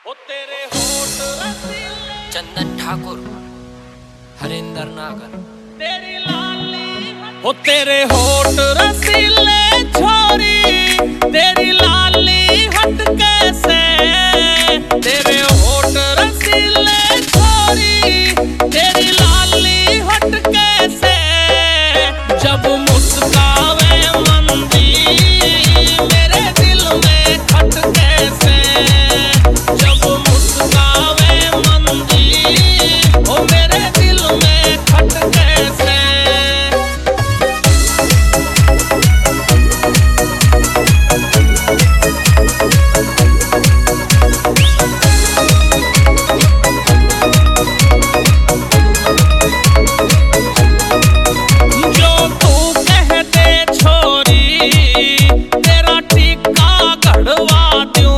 हो तेरे होठ रसीले, चंदन ठाकुर, हरिंदर नागर, तेरी लाली हो तेरे होठ रसीले छोरी, तेरी लाली हट कैसे, तेरे होठ रसीले छोरी, तेरी लाली हट कैसे, जब मुस्कावे मंदी मेरे दिल में खट कैसे, जब मुस्कावे मंदी ओ मेरे दिल में खट कैसे। जो तू कह दे छोरी तेरा टीका गढ़वा दूं,